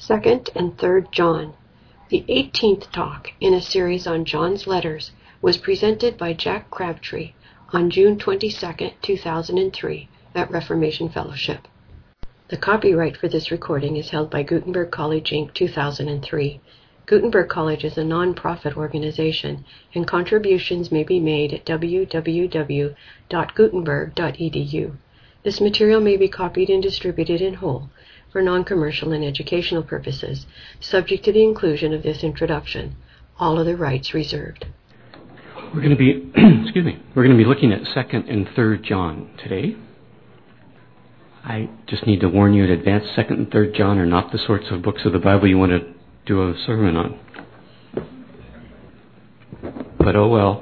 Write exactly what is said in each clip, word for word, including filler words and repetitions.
Second and Third John. The eighteenth talk in a series on John's letters was presented by Jack Crabtree on June twenty-second, two thousand three at Reformation Fellowship. The copyright for this recording is held by Gutenberg College, Incorporated two thousand three. Gutenberg College is a non-profit organization, and contributions may be made at w w w dot gutenberg dot e d u. This material may be copied and distributed in whole for non-commercial and educational purposes, subject to the inclusion of this introduction. All other rights reserved. We're going to be, excuse me, we're going to be looking at Second and Third John today. I just need to warn you in advance, Second and Third John are not the sorts of books of the Bible you want to do a sermon on. But oh well.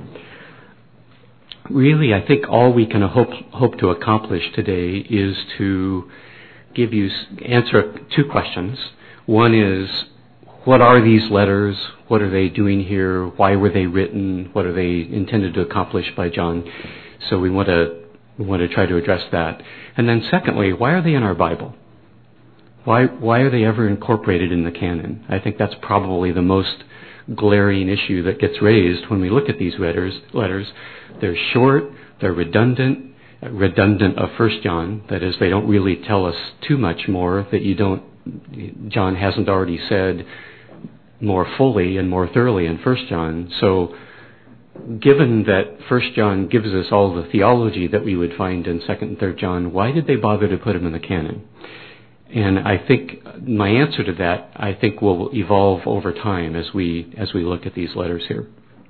Really, I think all we can hope hope to accomplish today is to give you answer two questions. One is, what are these letters? What are they doing here? Why were they written? What are they intended to accomplish by John? So we want to we want to try to address that. And then secondly, why are they in our Bible? Why why are they ever incorporated in the canon? I think that's probably the most glaring issue that gets raised when we look at these letters. Letters, they're short, they're redundant, redundant of First John. That is, they don't really tell us too much more that you don't. John hasn't already said more fully and more thoroughly in First John. So, given that First John gives us all the theology that we would find in Second and Third John, why did they bother to put them in the canon? And I think my answer to that, I think, will evolve over time as we as we look at these letters here.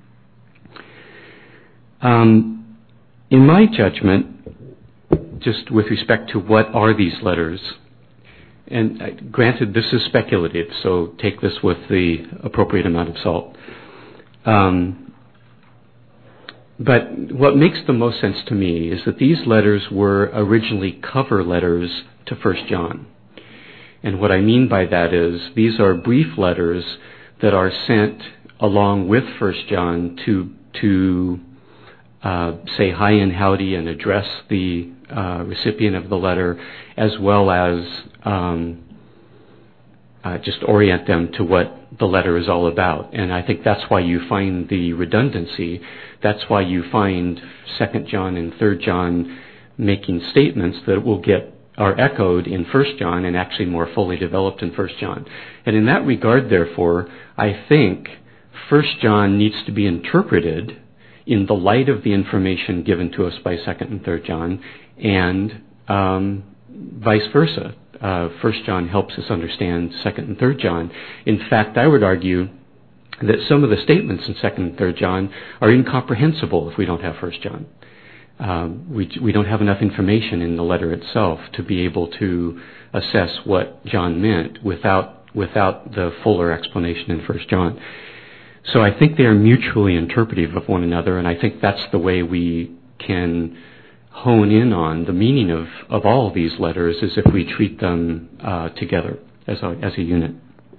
Um, in my judgment, just with respect to what are these letters, and granted this is speculative, so take this with the appropriate amount of salt. Um, but what makes the most sense to me is that these letters were originally cover letters to First John. And what I mean by that is these are brief letters that are sent along with First John to to uh, say hi and howdy and address the uh, recipient of the letter, as well as um, uh, just orient them to what the letter is all about. And I think that's why you find the redundancy. That's why you find Second John and Third John making statements that will get are echoed in First John and actually more fully developed in First John. And in that regard, therefore, I think First John needs to be interpreted in the light of the information given to us by Second and Third John, and um, vice versa. Uh, First John helps us understand Second and Third John. In fact, I would argue that some of the statements in Second and Third John are incomprehensible if we don't have First John. Um, we, we don't have enough information in the letter itself to be able to assess what John meant without without the fuller explanation in First John. So I think they are mutually interpretive of one another, and I think that's the way we can hone in on the meaning of, of all of these letters, is if we treat them uh, together as a, as a unit.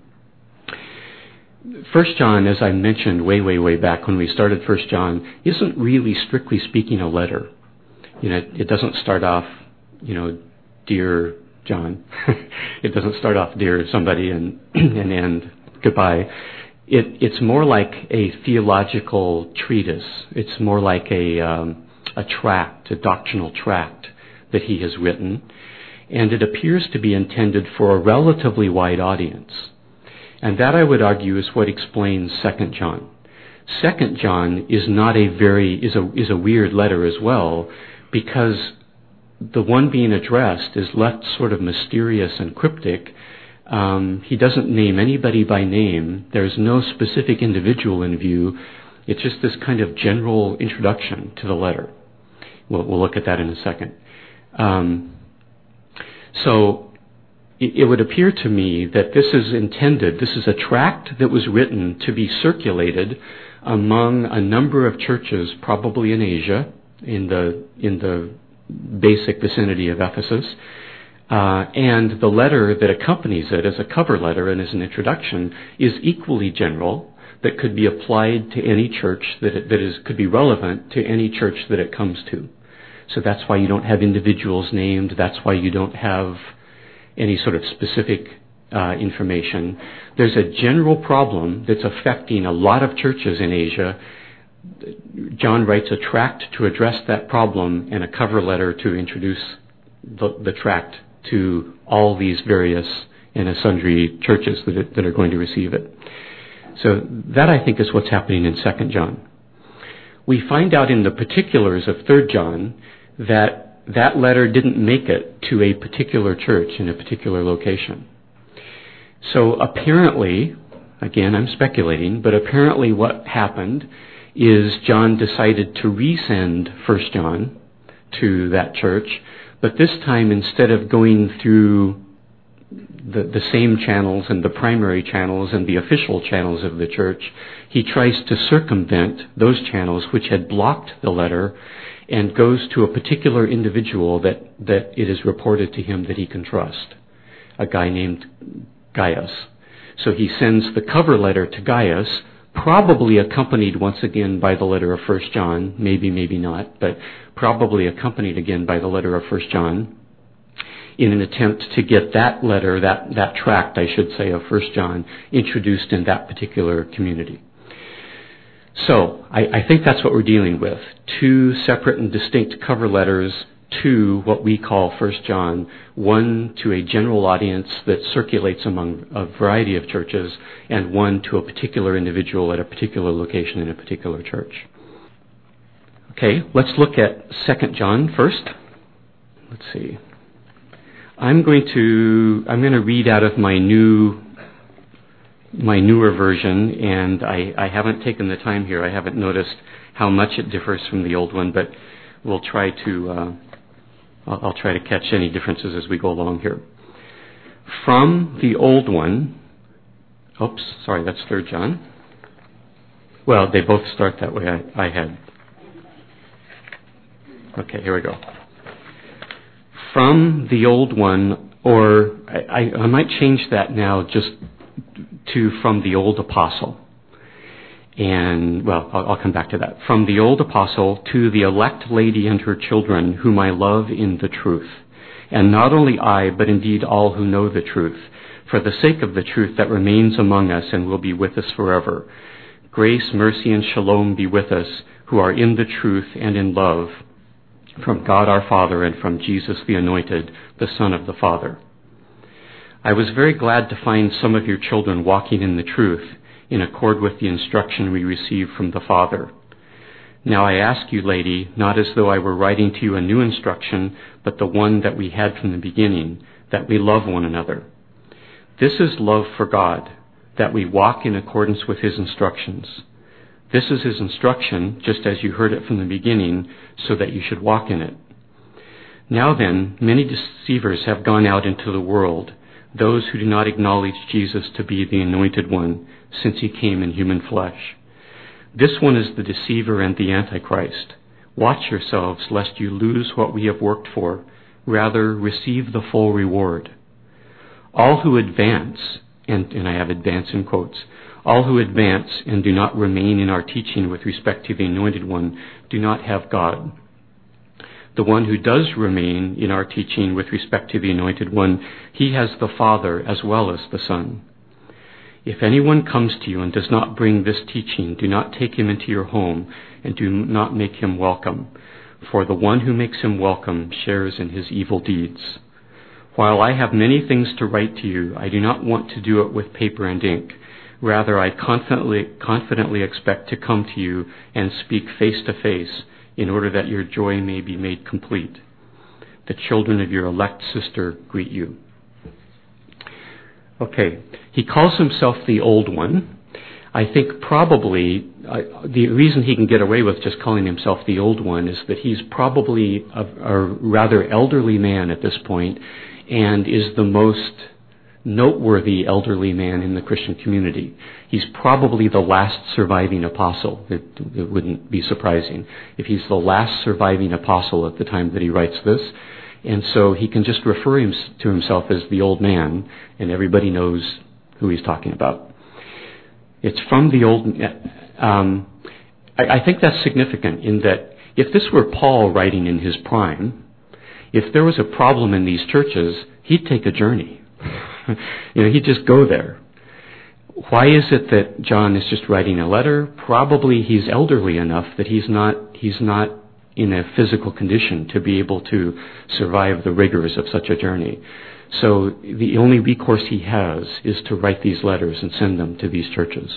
First John, as I mentioned way, way, way back when we started First John, isn't really, strictly speaking, a letter. You know, it doesn't start off, you know, dear John. It doesn't start off dear somebody and and end goodbye. It it's more like a theological treatise. It's more like a um, a tract, a doctrinal tract that he has written, and it appears to be intended for a relatively wide audience. And that, I would argue, is what explains Second John. Second John is not a very is a is a weird letter as well, because the one being addressed is left sort of mysterious and cryptic. Um, he doesn't name anybody by name. There's no specific individual in view. It's just this kind of general introduction to the letter. We'll, we'll look at that in a second. Um, so. It would appear to me that this is intended, this is a tract that was written to be circulated among a number of churches, probably in Asia, in the in the basic vicinity of Ephesus. Uh, and the letter that accompanies it as a cover letter and as an introduction is equally general, that could be applied to any church, that it, that is could be relevant to any church that it comes to. So that's why you don't have individuals named. That's why you don't have any sort of specific uh, information. There's a general problem that's affecting a lot of churches in Asia. John writes a tract to address that problem and a cover letter to introduce the, the tract to all these various and sundry churches that are, that are going to receive it. So that, I think, is what's happening in Second John. We find out in the particulars of Third John that that letter didn't make it to a particular church in a particular location. So apparently, again, I'm speculating, but apparently what happened is John decided to resend First John to that church, but this time, instead of going through the, the same channels and the primary channels and the official channels of the church, he tries to circumvent those channels which had blocked the letter and goes to a particular individual that, that it is reported to him that he can trust, a guy named Gaius. So he sends the cover letter to Gaius, probably accompanied once again by the letter of First John, maybe, maybe not, but probably accompanied again by the letter of First John, in an attempt to get that letter, that, that tract, I should say, of First John, introduced in that particular community. So, I, I think that's what we're dealing with. Two separate and distinct cover letters to what we call First John, one to a general audience that circulates among a variety of churches, and one to a particular individual at a particular location in a particular church. Okay, let's look at Second John first. Let's see. I'm going to I'm going to read out of my new my newer version, and I, I haven't taken the time here. I haven't noticed how much it differs from the old one, but we'll try to uh, I'll, I'll try to catch any differences as we go along here. From the old one, oops, sorry, that's Third John. Well, they both start that way. I, I had. Okay, here we go. From the old one, or I, I might change that now just to from the old apostle. And, well, I'll, I'll come back to that. From the old apostle to the elect lady and her children, whom I love in the truth. And not only I, but indeed all who know the truth, for the sake of the truth that remains among us and will be with us forever. Grace, mercy, and shalom be with us, who are in the truth and in love, from God our Father and from Jesus the Anointed, the Son of the Father. I was very glad to find some of your children walking in the truth, in accord with the instruction we received from the Father. Now I ask you, lady, not as though I were writing to you a new instruction, but the one that we had from the beginning, that we love one another. This is love for God, that we walk in accordance with his instructions. This is his instruction, just as you heard it from the beginning, so that you should walk in it. Now then, many deceivers have gone out into the world, those who do not acknowledge Jesus to be the Anointed One, since he came in human flesh. This one is the deceiver and the Antichrist. Watch yourselves, lest you lose what we have worked for. Rather, receive the full reward. All who advance, and, and I have advance in quotes, all who advance and do not remain in our teaching with respect to the Anointed One do not have God. The one who does remain in our teaching with respect to the Anointed One, he has the Father as well as the Son. If anyone comes to you and does not bring this teaching, do not take him into your home and do not make him welcome, for the one who makes him welcome shares in his evil deeds. While I have many things to write to you, I do not want to do it with paper and ink. Rather, I confidently, confidently expect to come to you and speak face to face, in order that your joy may be made complete. The children of your elect sister greet you. Okay, he calls himself the Old One. I think probably uh, the reason he can get away with just calling himself the Old One is that he's probably a, a rather elderly man at this point, and is the most noteworthy elderly man in the Christian community. He's probably the last surviving apostle. It, it wouldn't be surprising if he's the last surviving apostle at the time that he writes this. And so he can just refer him to himself as the old man, and everybody knows who he's talking about. It's from the old... Um, I, I think that's significant in that if this were Paul writing in his prime, if there was a problem in these churches, he'd take a journey. You know, he'd just go there. Why is it that John is just writing a letter? Probably he's elderly enough that he's not he's not in a physical condition to be able to survive the rigors of such a journey. So the only recourse he has is to write these letters and send them to these churches.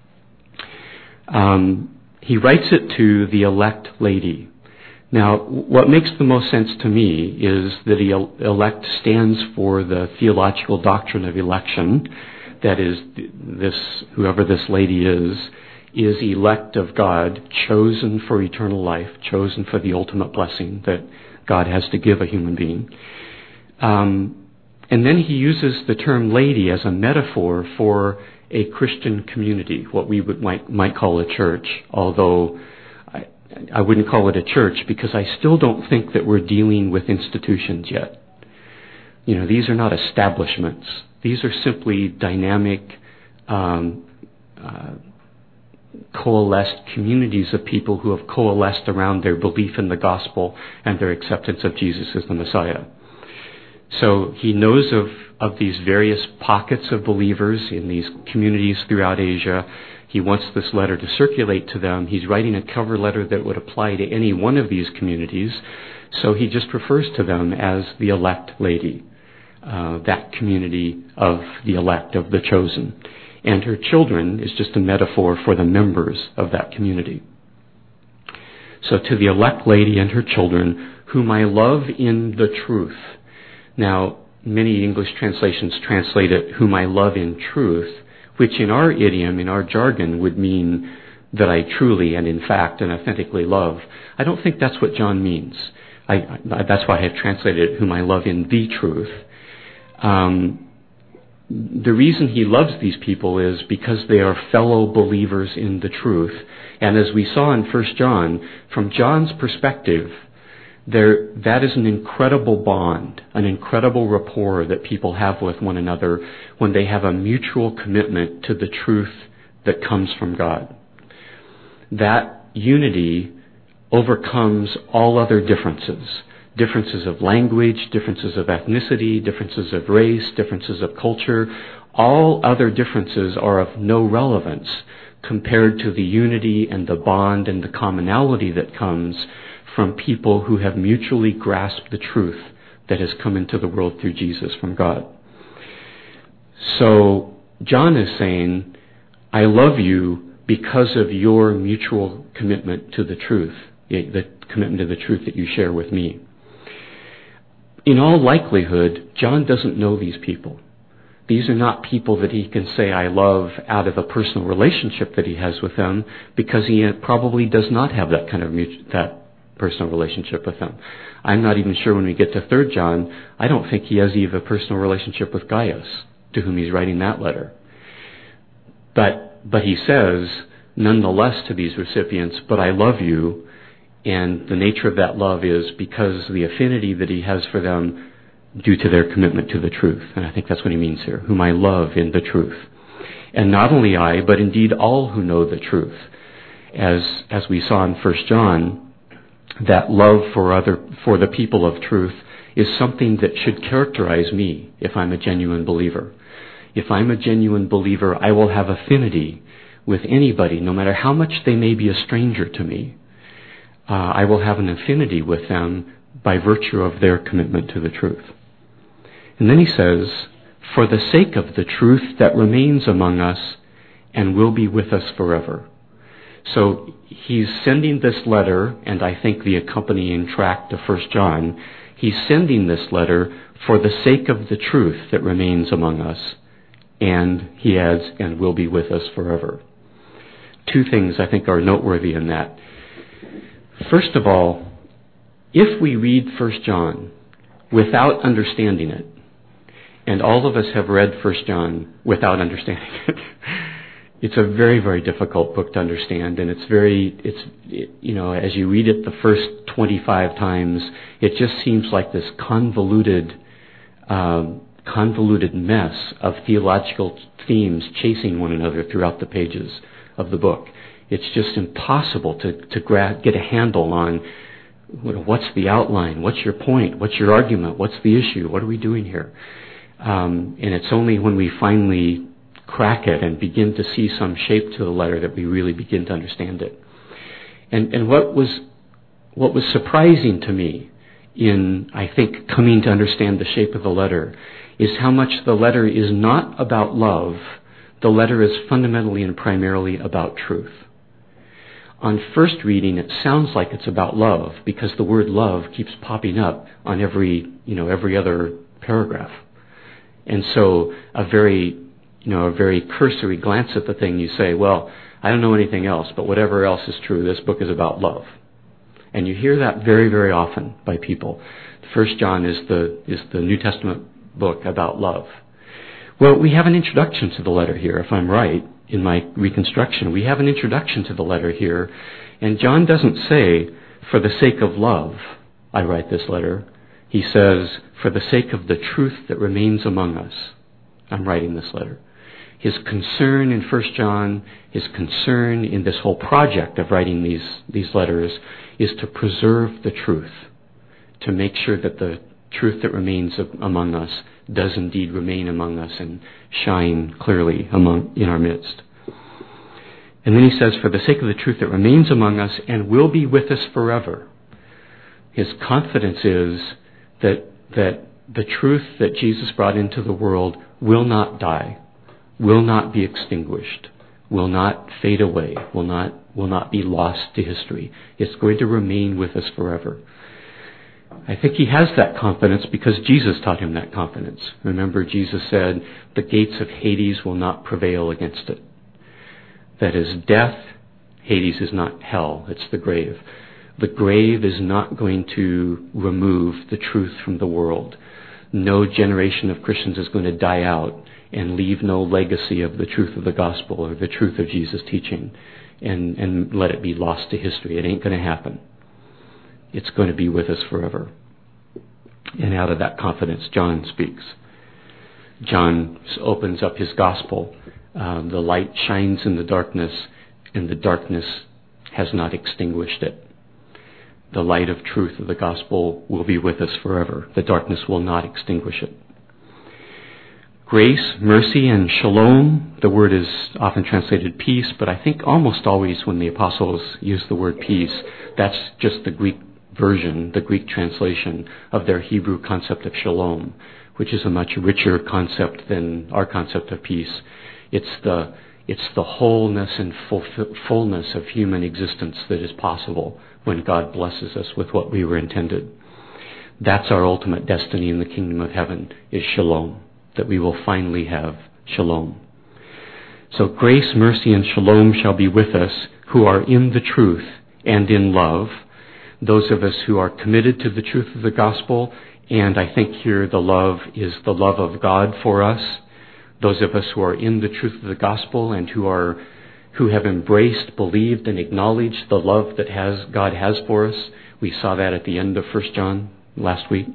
Um, he writes it to the elect lady. Now, what makes the most sense to me is that the elect stands for the theological doctrine of election. That is, this whoever this lady is, is elect of God, chosen for eternal life, chosen for the ultimate blessing that God has to give a human being. Um, and then he uses the term lady as a metaphor for a Christian community, what we would, might, might call a church, although I, I wouldn't call it a church because I still don't think that we're dealing with institutions yet. You know, these are not establishments. These are simply dynamic, um, uh, coalesced communities of people who have coalesced around their belief in the gospel and their acceptance of Jesus as the Messiah. So he knows of, of these various pockets of believers in these communities throughout Asia. He wants this letter to circulate to them. He's writing a cover letter that would apply to any one of these communities. So he just refers to them as the elect lady, uh, that community of the elect, of the chosen. And her children is just a metaphor for the members of that community. So to the elect lady and her children, whom I love in the truth. Now, many English translations translate it, whom I love in truth, which in our idiom, in our jargon, would mean that I truly and in fact and authentically love. I don't think that's what John means. I, I, that's why I have translated it, whom I love in the truth. Um, The reason he loves these people is because they are fellow believers in the truth. And as we saw in First John, from John's perspective, there, that is an incredible bond, an incredible rapport that people have with one another when they have a mutual commitment to the truth that comes from God. That unity overcomes all other differences. Differences of language, differences of ethnicity, differences of race, differences of culture. All other differences are of no relevance compared to the unity and the bond and the commonality that comes from people who have mutually grasped the truth that has come into the world through Jesus from God. So John is saying, I love you because of your mutual commitment to the truth, the commitment to the truth that you share with me. In all likelihood, John doesn't know these people. These are not people that he can say, I love, out of a personal relationship that he has with them, because he probably does not have that kind of mutual, that personal relationship with them. I'm not even sure when we get to Third John, I don't think he has even a personal relationship with Gaius, to whom he's writing that letter. But, but he says, nonetheless to these recipients, but I love you. And the nature of that love is because the affinity that he has for them due to their commitment to the truth. And I think that's what he means here, whom I love in the truth. And not only I, but indeed all who know the truth. As as we saw in First John, that love for other for the people of truth is something that should characterize me if I'm a genuine believer. If I'm a genuine believer, I will have affinity with anybody, no matter how much they may be a stranger to me. Uh, I will have an affinity with them by virtue of their commitment to the truth. And then he says, for the sake of the truth that remains among us and will be with us forever. So he's sending this letter, and I think the accompanying tract of First John, he's sending this letter for the sake of the truth that remains among us, and he adds, and will be with us forever. Two things I think are noteworthy in that. First of all, if we read First John without understanding it, and all of us have read First John without understanding it, it's a very, very difficult book to understand, and it's very, it's, it, you know, as you read it the first twenty-five times, it just seems like this convoluted, um, convoluted mess of theological themes chasing one another throughout the pages of the book. It's just impossible to, to gra- get a handle on what's the outline, what's your point, what's your argument, what's the issue, what are we doing here? Um, and it's only when we finally crack it and begin to see some shape to the letter that we really begin to understand it. And, and what was what was surprising to me in, I think, coming to understand the shape of the letter is how much the letter is not about love. The letter is fundamentally and primarily about truth. On first reading, it sounds like it's about love because the word love keeps popping up on every, you know, every other paragraph. And so a very, you know, a very cursory glance at the thing, you say, well, I don't know anything else, but whatever else is true, this book is about love. And you hear that very, very often by people. First John is the is the New Testament book about love. Well, we have an introduction to the letter here, if I'm right, in my reconstruction. We have an introduction to the letter here, and John doesn't say, for the sake of love, I write this letter. He says, for the sake of the truth that remains among us, I'm writing this letter. His concern in First John, his concern in this whole project of writing these, these letters is to preserve the truth, to make sure that the truth that remains among us does indeed remain among us and shine clearly among in our midst. And then he says, for the sake of the truth that remains among us and will be with us forever. His confidence is that that the truth that Jesus brought into the world will not die, will not be extinguished, will not fade away, will not will not be lost to history. It's going to remain with us forever. I think he has that confidence because Jesus taught him that confidence. Remember, Jesus said, the gates of Hades will not prevail against it. That is, death, Hades is not hell, it's the grave. The grave is not going to remove the truth from the world. No generation of Christians is going to die out and leave no legacy of the truth of the gospel or the truth of Jesus' teaching and, and let it be lost to history. It ain't going to happen. It's going to be with us forever. And out of that confidence, John speaks. John opens up his gospel. Um, the light shines in the darkness, and the darkness has not extinguished it. The light of truth of the gospel will be with us forever. The darkness will not extinguish it. Grace, mercy, and shalom. The word is often translated peace, but I think almost always when the apostles use the word peace, that's just the Greek version, the Greek translation of their Hebrew concept of shalom, which is a much richer concept than our concept of peace. It's the it's the wholeness and fulfill, fullness of human existence that is possible when God blesses us with what we were intended. That's our ultimate destiny in the kingdom of heaven, is shalom, that we will finally have shalom. So grace, mercy, and shalom shall be with us who are in the truth and in love, those of us who are committed to the truth of the gospel, and I think here the love is the love of God for us, those of us who are in the truth of the gospel and who are who have embraced, believed, and acknowledged the love that has God has for us. We saw that at the end of First John last week,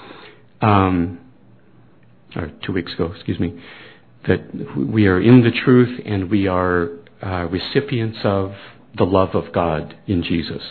um, or two weeks ago, excuse me, that we are in the truth and we are uh, recipients of the love of God in Jesus.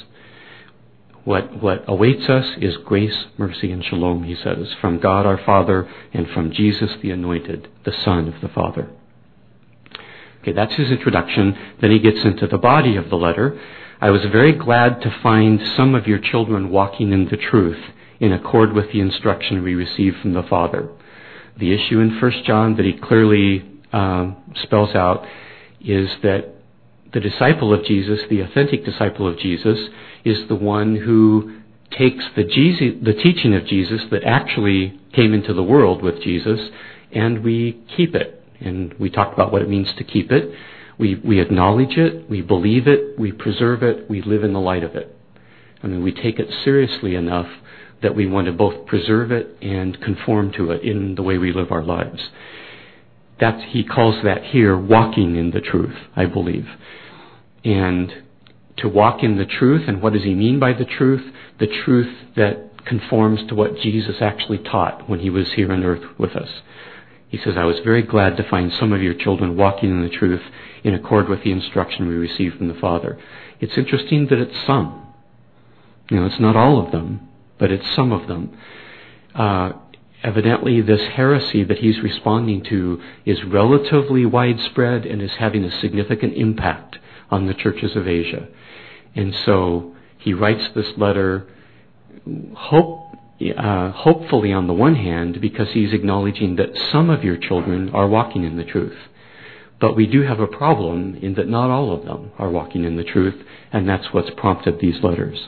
What what awaits us is grace, mercy, and shalom, he says, from God our Father and from Jesus the Anointed, the Son of the Father. Okay, that's his introduction. Then he gets into the body of the letter. I was very glad to find some of your children walking in the truth in accord with the instruction we received from the Father. The issue in First John that he clearly um, spells out is that the disciple of Jesus, the authentic disciple of Jesus, is the one who takes the Jesus, the teaching of Jesus that actually came into the world with Jesus, and we keep it. And we talked about what it means to keep it. We we acknowledge it, we believe it, we preserve it, we live in the light of it. I mean, we take it seriously enough that we want to both preserve it and conform to it in the way we live our lives. That, he calls that here walking in the truth, I believe. And to walk in the truth, and what does he mean by the truth? The truth that conforms to what Jesus actually taught when he was here on earth with us. He says, I was very glad to find some of your children walking in the truth in accord with the instruction we received from the Father. It's interesting that it's some. You know, it's not all of them, but it's some of them. Uh, evidently this heresy that he's responding to is relatively widespread and is having a significant impact on the churches of Asia. And so he writes this letter, hope, uh, hopefully on the one hand, because he's acknowledging that some of your children are walking in the truth. But we do have a problem in that not all of them are walking in the truth, and that's what's prompted these letters.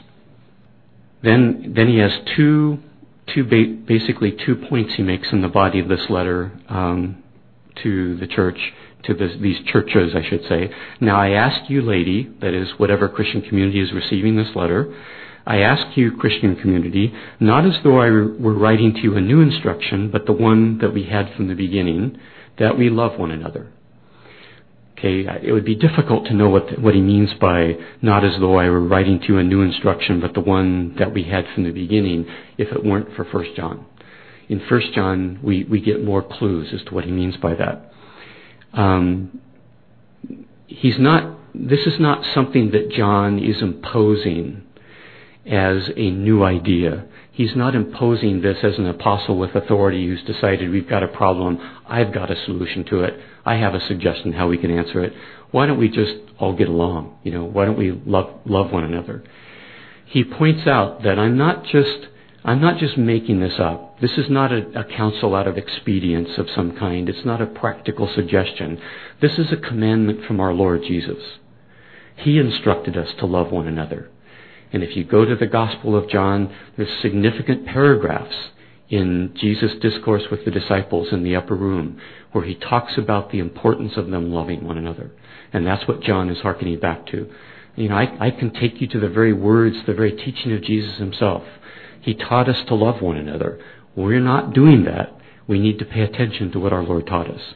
Then, then he has two, two ba- basically two points he makes in the body of this letter um, to the church, to this, these churches, I should say. Now I ask you, lady, that is, whatever Christian community is receiving this letter, I ask you, Christian community, not as though I were writing to you a new instruction, but the one that we had from the beginning, that we love one another. Okay, it would be difficult to know what what he means by not as though I were writing to you a new instruction, but the one that we had from the beginning, if it weren't for First John. In First John, we, we get more clues as to what he means by that. Um, he's not. This is not something that John is imposing as a new idea. He's not imposing this as an apostle with authority who's decided we've got a problem, I've got a solution to it, I have a suggestion how we can answer it. Why don't we just all get along? You know, why don't we love love one another? He points out that I'm not just I'm not just making this up. This is not a, a counsel out of expedience of some kind. It's not a practical suggestion. This is a commandment from our Lord Jesus. He instructed us to love one another. And if you go to the Gospel of John, there's significant paragraphs in Jesus' discourse with the disciples in the upper room where he talks about the importance of them loving one another. And that's what John is hearkening back to. You know, I, I can take you to the very words, the very teaching of Jesus himself. He taught us to love one another. We're not doing that. We need to pay attention to what our Lord taught us.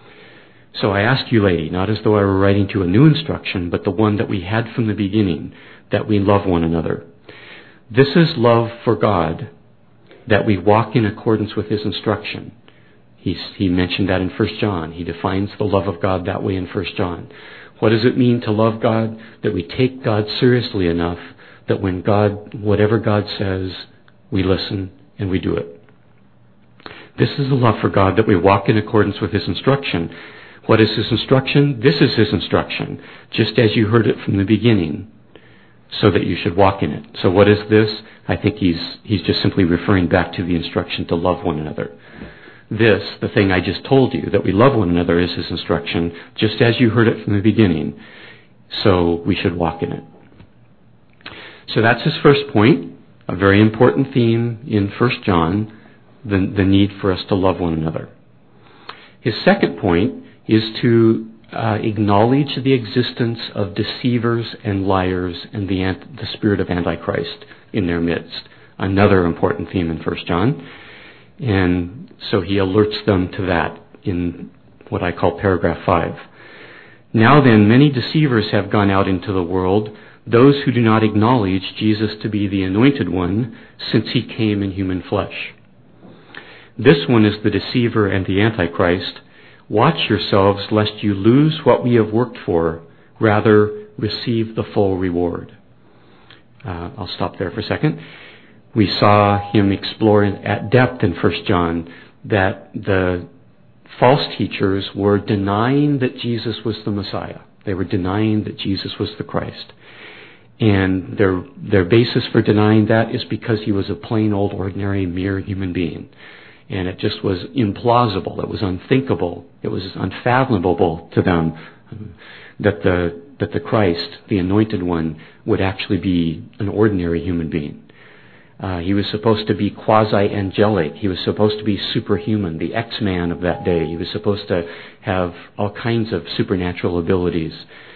So I ask you, lady, not as though I were writing to a new instruction, but the one that we had from the beginning, that we love one another. This is love for God, that we walk in accordance with his instruction. He's, he mentioned that in First John. He defines the love of God that way in First John. What does it mean to love God? That we take God seriously enough that when God, whatever God says, we listen and we do it. This is the love for God, that we walk in accordance with his instruction. What is his instruction? This is his instruction, just as you heard it from the beginning, so that you should walk in it. So what is this? I think he's he's just simply referring back to the instruction to love one another. This, the thing I just told you, that we love one another, is his instruction, just as you heard it from the beginning, so we should walk in it. So that's his first point, a very important theme in First John, the, the need for us to love one another. His second point is to uh, acknowledge the existence of deceivers and liars and the, ant- the spirit of Antichrist in their midst. Another important theme in First John. And so he alerts them to that in what I call paragraph five. Now then, many deceivers have gone out into the world, those who do not acknowledge Jesus to be the Anointed One, since he came in human flesh. This one is the deceiver and the Antichrist. Watch yourselves lest you lose what we have worked for, rather receive the full reward. Uh, I'll stop there for a second. We saw him explore at depth in First John that the false teachers were denying that Jesus was the Messiah. They were denying that Jesus was the Christ. And their their basis for denying that is because he was a plain old ordinary mere human being. And it just was implausible. It was unthinkable. It was unfathomable to them that the that the Christ, the Anointed One, would actually be an ordinary human being. Uh, he was supposed to be quasi-angelic. He was supposed to be superhuman, the X-Man of that day. He was supposed to have all kinds of supernatural abilities.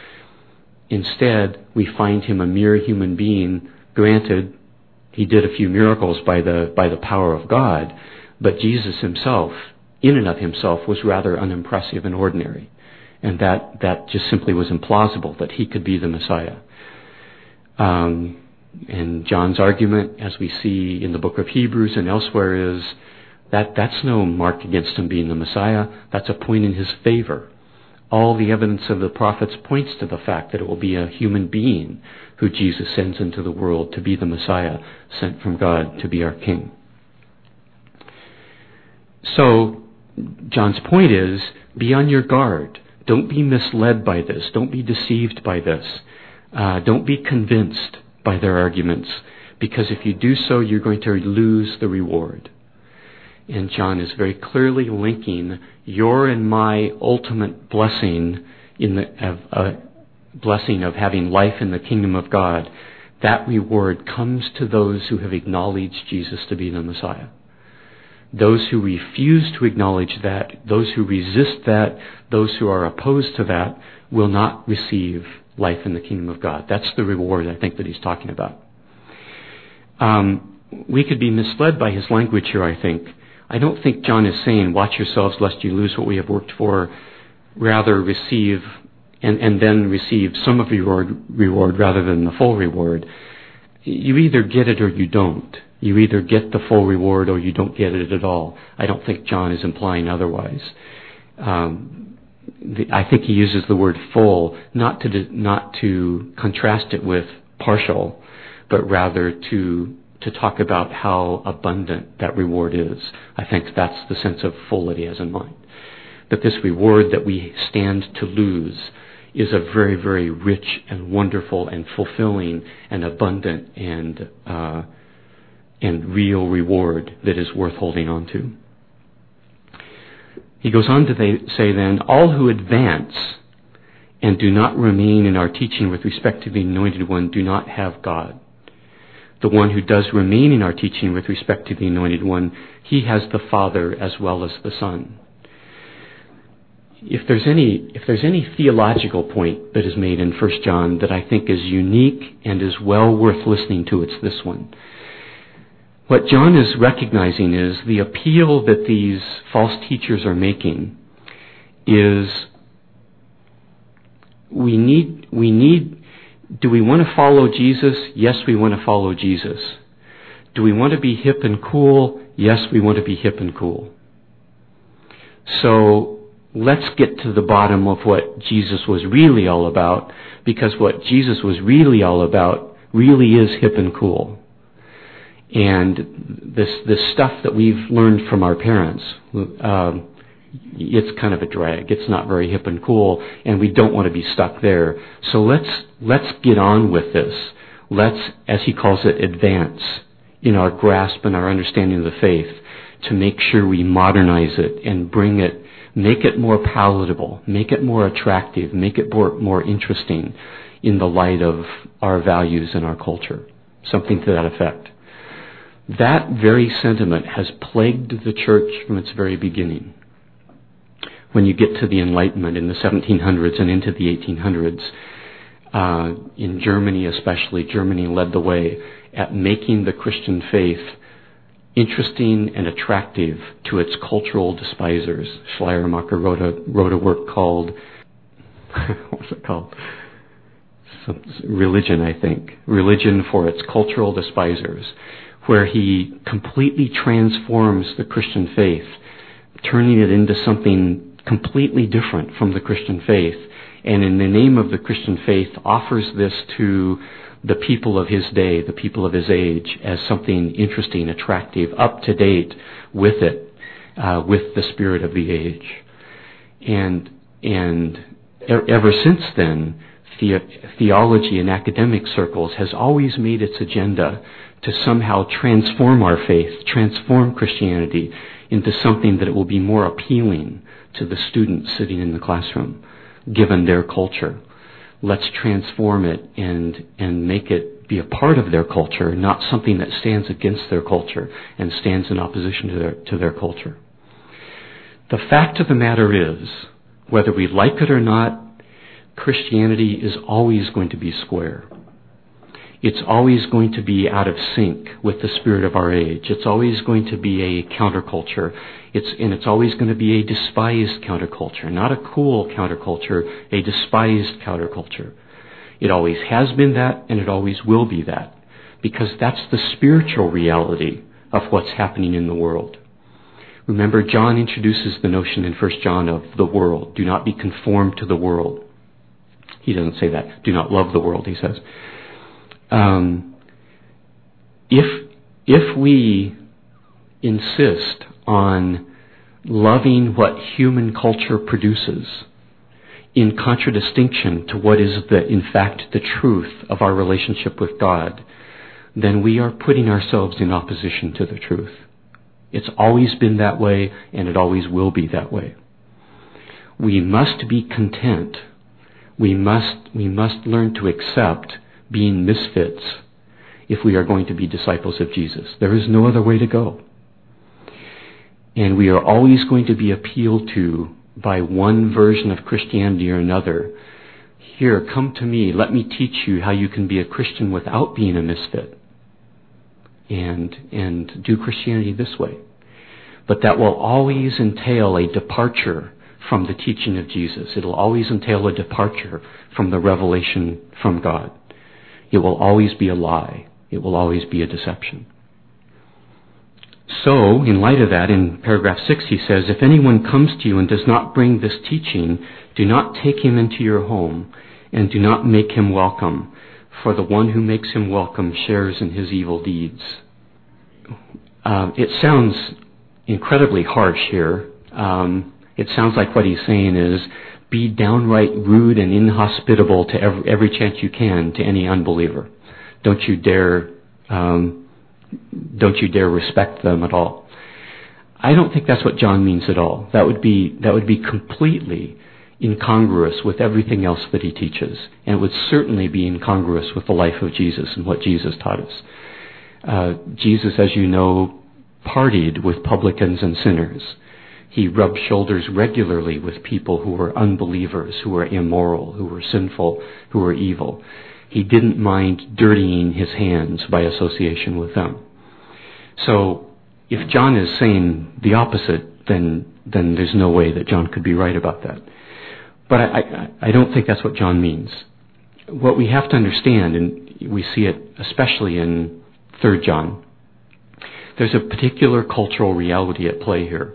Instead, we find him a mere human being. Granted, he did a few miracles by the by the power of God, but Jesus himself, in and of himself, was rather unimpressive and ordinary. And that, that just simply was implausible that he could be the Messiah. Um, and John's argument, as we see in the book of Hebrews and elsewhere, is that that's no mark against him being the Messiah. That's a point in his favor. All the evidence of the prophets points to the fact that it will be a human being who Jesus sends into the world to be the Messiah, sent from God to be our King. So John's point is, be on your guard. Don't be misled by this. Don't be deceived by this. Uh, don't be convinced by their arguments, because if you do so, you're going to lose the reward. And John is very clearly linking your and my ultimate blessing in the of, uh, blessing of having life in the kingdom of God. That reward comes to those who have acknowledged Jesus to be the Messiah. Those who refuse to acknowledge that, those who resist that, those who are opposed to that, will not receive life in the kingdom of God. That's the reward, I think, that he's talking about. Um, we could be misled by his language here, I think. I don't think John is saying, watch yourselves lest you lose what we have worked for. Rather, receive, and, and then receive some of the reward, reward rather than the full reward. You either get it or you don't. You either get the full reward or you don't get it at all. I don't think John is implying otherwise. Um, the, I think he uses the word full not to not to contrast it with partial, but rather to to talk about how abundant that reward is. I think that's the sense of full that he has in mind. That this reward that we stand to lose is a very, very rich and wonderful and fulfilling and abundant and uh, and real reward that is worth holding on to. He goes on to say then, all who advance and do not remain in our teaching with respect to the Anointed One do not have God. The one who does remain in our teaching with respect to the Anointed One, he has the Father as well as the Son. If there's any, if there's any theological point that is made in First John that I think is unique and is well worth listening to, it's this one. What John is recognizing is the appeal that these false teachers are making is we need, we need, do we want to follow Jesus? Yes, we want to follow Jesus. Do we want to be hip and cool? Yes, we want to be hip and cool. So let's get to the bottom of what Jesus was really all about, because what Jesus was really all about really is hip and cool. And this this stuff that we've learned from our parents, um, it's kind of a drag. It's not very hip and cool, and we don't want to be stuck there. So let's let's get on with this. Let's, as he calls it, advance in our grasp and our understanding of the faith to make sure we modernize it and bring it, make it more palatable, make it more attractive, make it more, more interesting in the light of our values and our culture. Something to that effect. That very sentiment has plagued the church from its very beginning. When you get to the Enlightenment in the seventeen hundreds and into the eighteen hundreds, uh, in Germany especially, Germany led the way at making the Christian faith interesting and attractive to its cultural despisers. Schleiermacher wrote a, wrote a work called, what's it called? Some, Religion, I think. Religion for its cultural despisers, where he completely transforms the Christian faith, turning it into something completely different from the Christian faith, and in the name of the Christian faith offers this to the people of his day, the people of his age, as something interesting, attractive, up to date with it, uh, with the spirit of the age. And and e- ever since then, the- theology in academic circles has always made its agenda to somehow transform our faith, transform Christianity into something that it will be more appealing to the students sitting in the classroom, given their culture. Let's transform it and and make it be a part of their culture, not something that stands against their culture and stands in opposition to their to their culture. The fact of the matter is, whether we like it or not, Christianity is always going to be square. It's always going to be out of sync with the spirit of our age. It's always going to be a counterculture. It's, and it's always going to be a despised counterculture, not a cool counterculture, a despised counterculture. It always has been that, and it always will be that, because that's the spiritual reality of what's happening in the world. Remember, John introduces the notion in First John of the world. Do not be conformed to the world. He doesn't say that. Do not love the world, he says. Um, if if we insist on loving what human culture produces in contradistinction to what is the, in fact, the truth of our relationship with God, then we are putting ourselves in opposition to the truth. It's always been that way, and it always will be that way. We must be content. We must, we must learn to accept being misfits if we are going to be disciples of Jesus. There is no other way to go. And we are always going to be appealed to by one version of Christianity or another. Here, come to me. Let me teach you how you can be a Christian without being a misfit. And, and do Christianity this way. But that will always entail a departure from the teaching of Jesus. It'll always entail a departure from the revelation from God. It will always be a lie. It will always be a deception. So, in light of that, in paragraph six, he says, if anyone comes to you and does not bring this teaching, do not take him into your home, and do not make him welcome, for the one who makes him welcome shares in his evil deeds. Uh, it sounds incredibly harsh here. Um, it sounds like what he's saying is, be downright rude and inhospitable to every, every chance you can to any unbeliever. Don't you dare... Um, Don't you dare respect them at all. I don't think that's what John means at all. That would be that would be completely incongruous with everything else that he teaches, and it would certainly be incongruous with the life of Jesus and what Jesus taught us. Uh, Jesus, as you know, partied with publicans and sinners. He rubbed shoulders regularly with people who were unbelievers, who were immoral, who were sinful, who were evil. He didn't mind dirtying his hands by association with them. So, if John is saying the opposite, then then there's no way that John could be right about that. But I, I, I don't think that's what John means. What we have to understand, and we see it especially in Third John, there's a particular cultural reality at play here.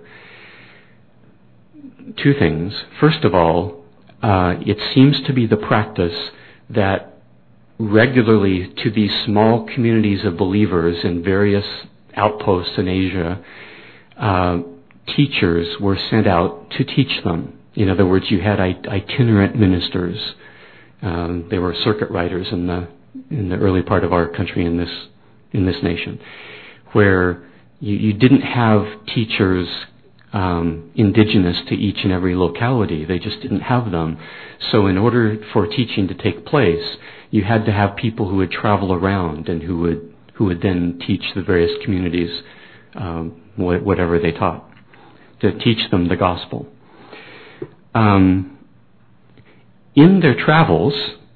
Two things. First of all, uh, it seems to be the practice that regularly to these small communities of believers in various outposts in Asia, uh, teachers were sent out to teach them. In other words, you had itinerant ministers. Um, they were circuit riders in the in the early part of our country in this in this nation, where you, you didn't have teachers um, indigenous to each and every locality. They just didn't have them. So in order for teaching to take place, you had to have people who would travel around and who would who would then teach the various communities um, whatever they taught, to teach them the gospel. Um, in their travels,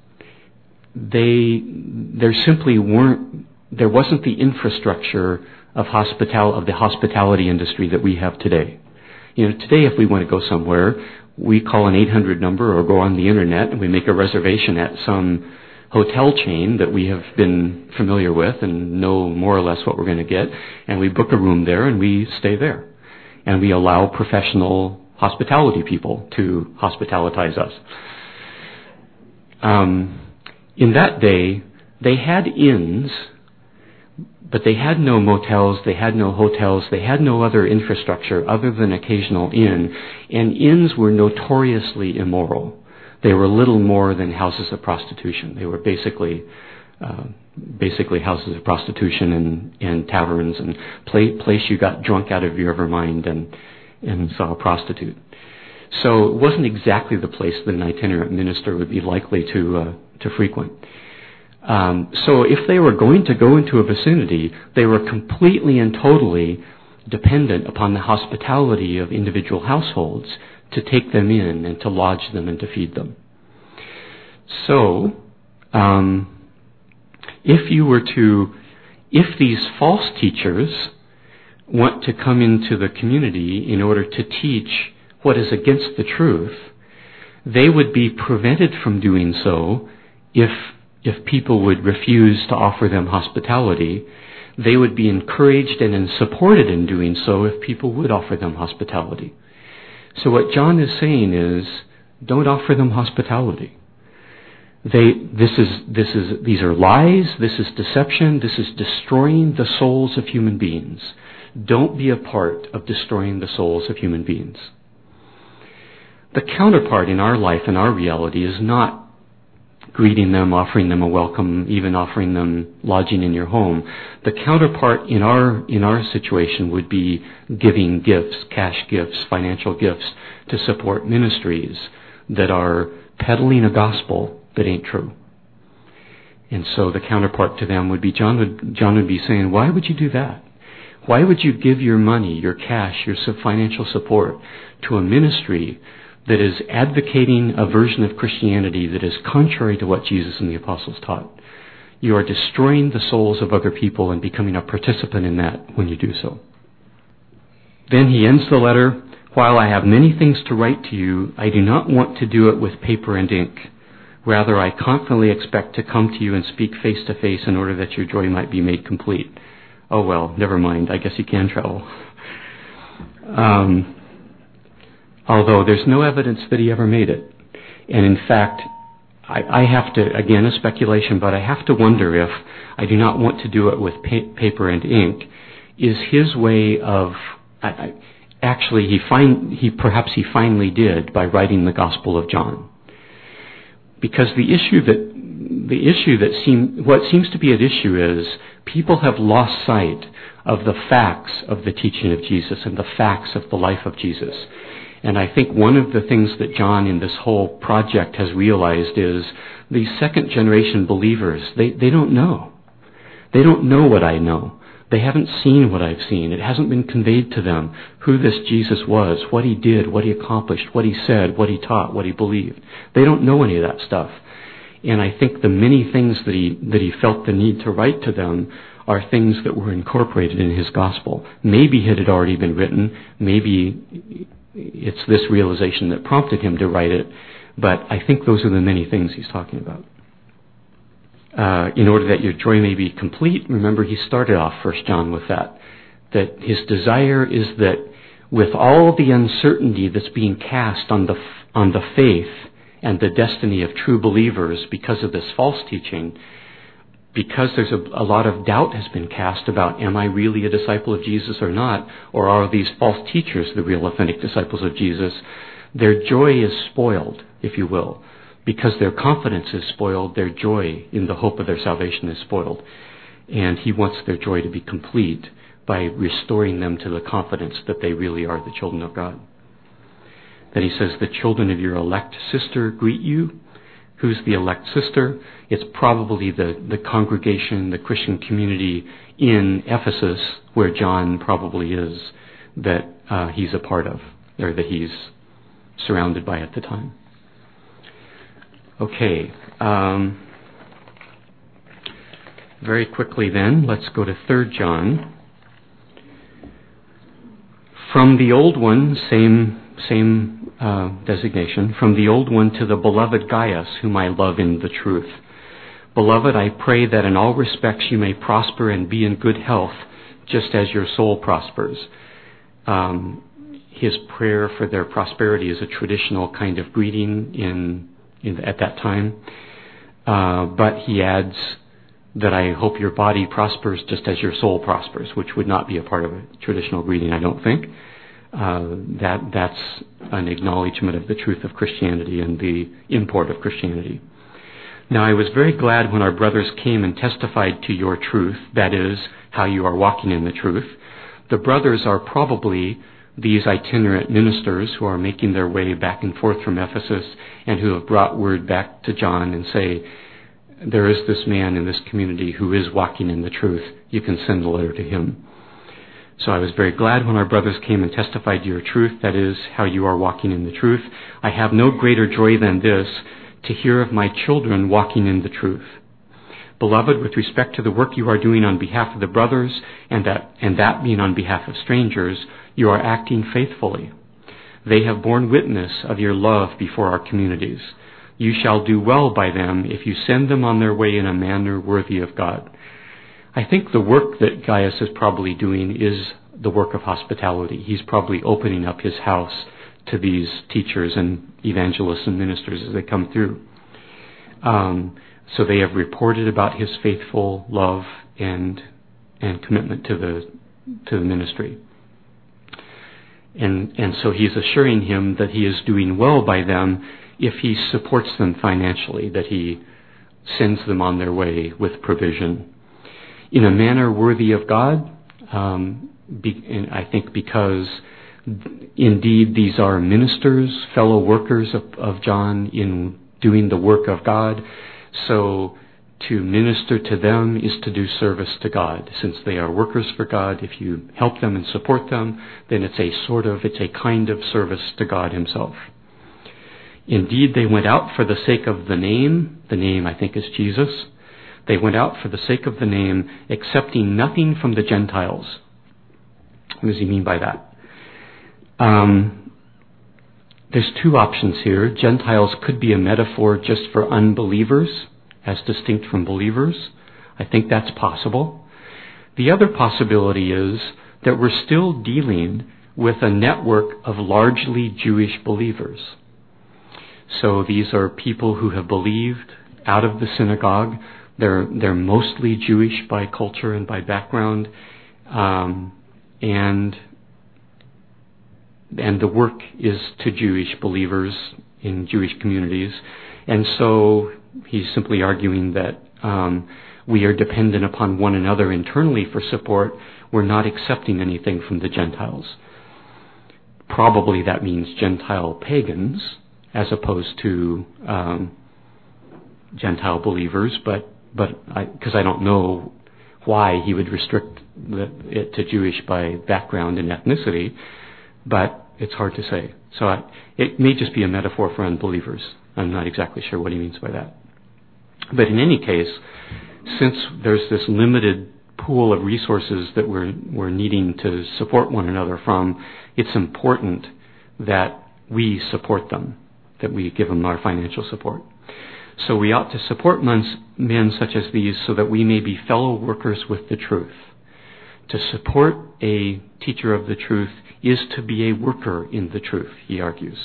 they there simply weren't there wasn't the infrastructure of hospital of the hospitality industry that we have today. You know, today if we want to go somewhere, we call an eight hundred number or go on the internet and we make a reservation at some hotel chain that we have been familiar with and know more or less what we're going to get, and we book a room there and we stay there. And we allow professional hospitality people to hospitalitize us. Um, in that day, they had inns, but they had no motels, they had no hotels, they had no other infrastructure other than occasional inn, and inns were notoriously immoral. They were little more than houses of prostitution. They were basically uh, basically houses of prostitution and, and taverns and play, place you got drunk out of your ever mind and, and saw a prostitute. So it wasn't exactly the place that an itinerant minister would be likely to uh, to frequent. Um, so if they were going to go into a vicinity, they were completely and totally dependent upon the hospitality of individual households to take them in and to lodge them and to feed them. So, um, if you were to, if these false teachers want to come into the community in order to teach what is against the truth, they would be prevented from doing so if if people would refuse to offer them hospitality. They would be encouraged and supported in doing so if people would offer them hospitality. So what John is saying is, don't offer them hospitality. They, this is, this is, these are lies, this is deception, this is destroying the souls of human beings. Don't be a part of destroying the souls of human beings. The counterpart in our life and our reality is not greeting them, offering them a welcome, even offering them lodging in your home. The counterpart in our in our situation would be giving gifts, cash gifts, financial gifts to support ministries that are peddling a gospel that ain't true. And so the counterpart to them would be John would John would be saying, why would you do that? Why would you give your money, your cash, your financial support to a ministry that is advocating a version of Christianity that is contrary to what Jesus and the apostles taught? You are destroying the souls of other people and becoming a participant in that when you do so. Then he ends the letter, while I have many things to write to you, I do not want to do it with paper and ink. Rather, I confidently expect to come to you and speak face to face in order that your joy might be made complete. Oh well, never mind. I guess you can travel. Um... Although there's no evidence that he ever made it. And in fact, I, I have to, again, a speculation, but I have to wonder if I do not want to do it with pa- paper and ink, is his way of, I, I, actually, he, fin- he perhaps he finally did by writing the Gospel of John. Because the issue that, the issue that seem, what seems to be at issue is people have lost sight of the facts of the teaching of Jesus and the facts of the life of Jesus. And I think one of the things that John in this whole project has realized is these second generation believers, they, they don't know. They don't know what I know. They haven't seen what I've seen. It hasn't been conveyed to them who this Jesus was, what he did, what he accomplished, what he said, what he taught, what he believed. They don't know any of that stuff. And I think the many things that he, that he felt the need to write to them are things that were incorporated in his gospel. Maybe it had already been written. Maybe it's this realization that prompted him to write it, but I think those are the many things he's talking about. Uh, in order that your joy may be complete, remember he started off First John with that, that his desire is that with all the uncertainty that's being cast on the on the faith and the destiny of true believers because of this false teaching, because there's a, a lot of doubt has been cast about, am I really a disciple of Jesus or not? Or are these false teachers the real authentic disciples of Jesus? Their joy is spoiled, if you will. Because their confidence is spoiled, their joy in the hope of their salvation is spoiled. And he wants their joy to be complete by restoring them to the confidence that they really are the children of God. Then he says, the children of your elect sister greet you. Who's the elect sister? It's probably the, the congregation, the Christian community in Ephesus, where John probably is, that uh, he's a part of, or that he's surrounded by at the time. Okay. Um, very quickly then, let's go to Third John. From the old one, same same uh, designation, from the old one to the beloved Gaius, whom I love in the truth. Beloved, I pray that in all respects you may prosper and be in good health, just as your soul prospers. Um, his prayer for their prosperity is a traditional kind of greeting in, in at that time. Uh, but he adds that I hope your body prospers just as your soul prospers, which would not be a part of a traditional greeting, I don't think. Uh, that that's an acknowledgement of the truth of Christianity and the import of Christianity. Now, I was very glad when our brothers came and testified to your truth, that is, how you are walking in the truth. The brothers are probably these itinerant ministers who are making their way back and forth from Ephesus and who have brought word back to John and say, there is this man in this community who is walking in the truth. You can send a letter to him. So I was very glad when our brothers came and testified to your truth, that is, how you are walking in the truth. I have no greater joy than this, to hear of my children walking in the truth. Beloved, with respect to the work you are doing on behalf of the brothers, and that, and that being on behalf of strangers, you are acting faithfully. They have borne witness of your love before our communities. You shall do well by them if you send them on their way in a manner worthy of God. I think the work that Gaius is probably doing is the work of hospitality. He's probably opening up his house to these teachers and evangelists and ministers as they come through. Um, so they have reported about his faithful love and and commitment to the to the ministry. And, and so he's assuring him that he is doing well by them if he supports them financially, that he sends them on their way with provision in a manner worthy of God. Um, be, and I think because indeed these are ministers, fellow workers of, of John in doing the work of God. So to minister to them is to do service to God. Since they are workers for God, if you help them and support them, then it's a sort of, it's a kind of service to God himself. Indeed, they went out for the sake of the name. The name, I think, is Jesus. They went out for the sake of the name, accepting nothing from the Gentiles. What does he mean by that? Um, there's two options here. Gentiles could be a metaphor just for unbelievers, as distinct from believers. I think that's possible. The other possibility is that we're still dealing with a network of largely Jewish believers. So these are people who have believed out of the synagogue. They're they're mostly Jewish by culture and by background, um, and and the work is to Jewish believers in Jewish communities. And so he's simply arguing that um, we are dependent upon one another internally for support. We're not accepting anything from the Gentiles. Probably that means Gentile pagans as opposed to um, Gentile believers, but but because I, I don't know why he would restrict the, it to Jewish by background and ethnicity, but it's hard to say. So I, it may just be a metaphor for unbelievers. I'm not exactly sure what he means by that. But in any case, since there's this limited pool of resources that we're we're needing to support one another from, it's important that we support them, that we give them our financial support. So we ought to support men, men such as these so that we may be fellow workers with the truth. To support a teacher of the truth is to be a worker in the truth, he argues.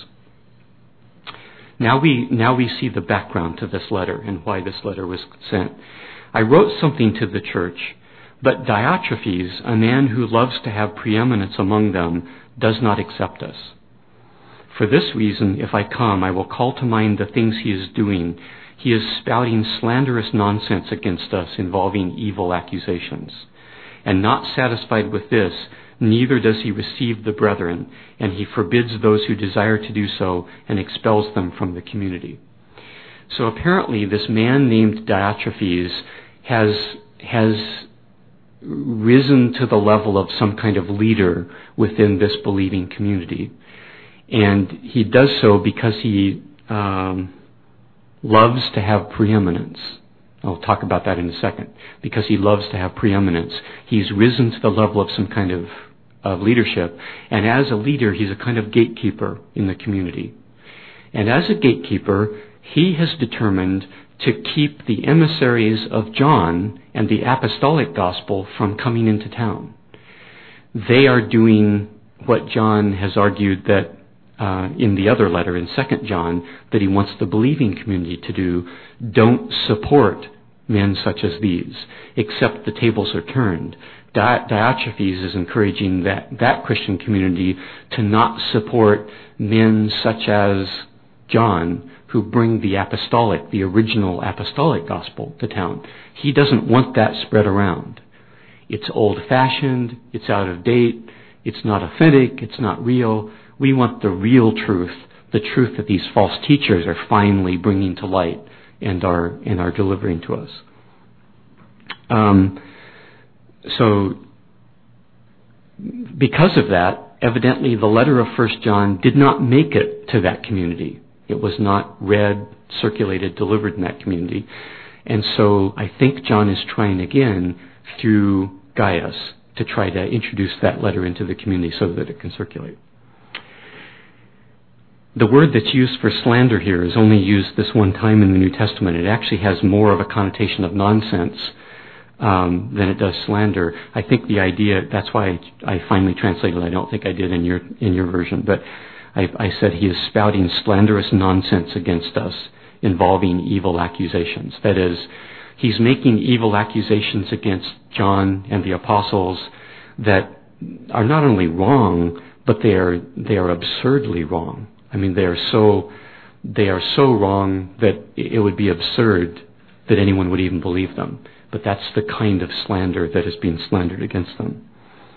Now we now we see the background to this letter and why this letter was sent. I wrote something to the church, but Diotrephes, a man who loves to have preeminence among them, does not accept us. For this reason, if I come, I will call to mind the things he is doing. He is spouting slanderous nonsense against us involving evil accusations. And not satisfied with this, neither does he receive the brethren, and he forbids those who desire to do so and expels them from the community. So apparently this man named Diotrephes has, has risen to the level of some kind of leader within this believing community. And he does so because he um, loves to have preeminence. I'll talk about that in a second. Because he loves to have preeminence. He's risen to the level of some kind of, of leadership. And as a leader, he's a kind of gatekeeper in the community. And as a gatekeeper, he has determined to keep the emissaries of John and the apostolic gospel from coming into town. They are doing what John has argued that Uh, in the other letter in Second John that he wants the believing community to do. Don't support men such as these, except the tables are turned. Di- Diotrephes is encouraging that, that Christian community to not support men such as John, who bring the apostolic, the original apostolic gospel to town. He doesn't want that spread around. It's old-fashioned, it's out of date, it's not authentic, it's not real. We want the real truth, the truth that these false teachers are finally bringing to light and are and are delivering to us. Um, so, because of that, evidently the letter of First John did not make it to that community. It was not read, circulated, delivered in that community. And so I think John is trying again through Gaius to try to introduce that letter into the community so that it can circulate. The word that's used for slander here is only used this one time in the New Testament. It actually has more of a connotation of nonsense um, than it does slander. I think the idea, that's why I finally translated it. I don't think I did in your in your version, but I, I said he is spouting slanderous nonsense against us involving evil accusations. That is, he's making evil accusations against John and the apostles that are not only wrong, but they are they are absurdly wrong. I mean, they are so they are so wrong that it would be absurd that anyone would even believe them. But that's the kind of slander that is being slandered against them.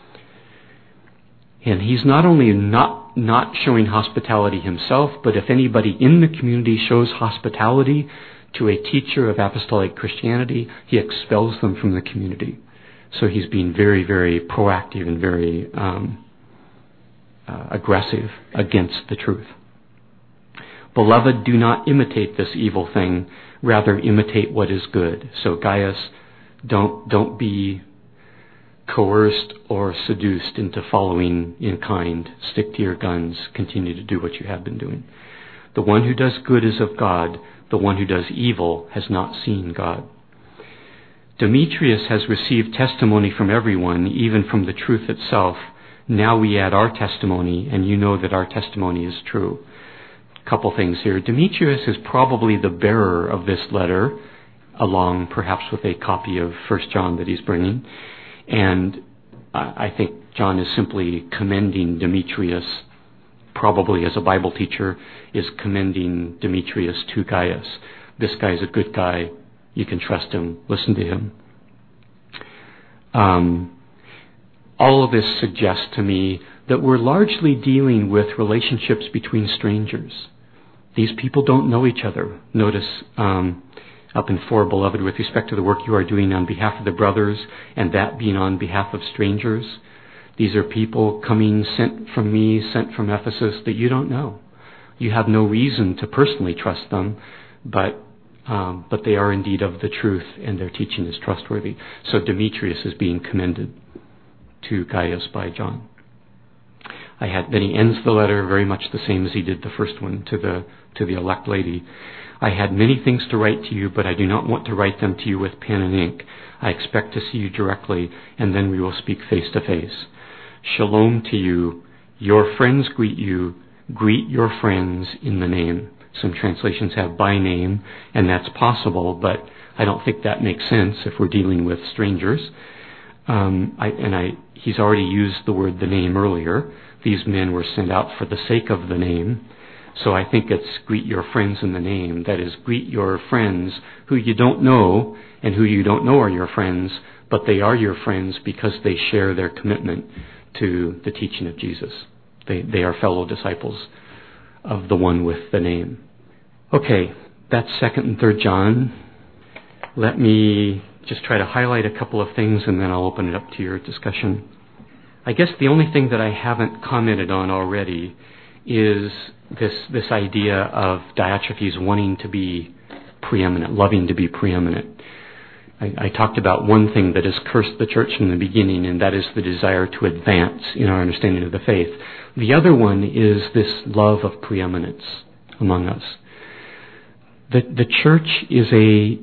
And he's not only not not showing hospitality himself, but if anybody in the community shows hospitality to a teacher of apostolic Christianity, he expels them from the community. So he's being very, very proactive and very um, uh, aggressive against the truth. Beloved, do not imitate this evil thing, rather imitate what is good. So Gaius, don't don't be coerced or seduced into following in kind. Stick to your guns. Continue to do what you have been doing. The one who does good is of God. The one who does evil has not seen God. Demetrius has received testimony from everyone, even from the truth itself. Now we add our testimony, and you know that our testimony is true. A couple things here. Demetrius is probably the bearer of this letter, along perhaps with a copy of First John that he's bringing. And I think John is simply commending Demetrius, probably as a Bible teacher, is commending Demetrius to Gaius. This guy's a good guy. You can trust him. Listen to him. Um, all of this suggests to me that we're largely dealing with relationships between strangers. These people don't know each other. Notice um, up in four, beloved, with respect to the work you are doing on behalf of the brothers, and that being on behalf of strangers. These are people coming sent from me, sent from Ephesus, that you don't know. You have no reason to personally trust them, but um, but they are indeed of the truth, and their teaching is trustworthy. So Demetrius is being commended to Gaius by John. I had then he ends the letter very much the same as he did the first one to the to the elect lady. I had many things to write to you, but I do not want to write them to you with pen and ink. I expect to see you directly, and then we will speak face to face. Shalom to you. Your friends greet you. Greet your friends in the name. Some translations have by name, and that's possible, but I don't think that makes sense if we're dealing with strangers. Um, I, and I, he's already used the word the name earlier. These men were sent out for the sake of the name. So I think it's greet your friends in the name. That is, greet your friends who you don't know and who you don't know are your friends, but they are your friends because they share their commitment to the teaching of Jesus. They, they are fellow disciples of the one with the name. Okay, that's second and third John. Let me just try to highlight a couple of things, and then I'll open it up to your discussion. I guess the only thing that I haven't commented on already is this this idea of Diotrephes wanting to be preeminent, loving to be preeminent. I, I talked about one thing that has cursed the church from the beginning, and that is the desire to advance in our understanding of the faith. The other one is this love of preeminence among us. The the church is a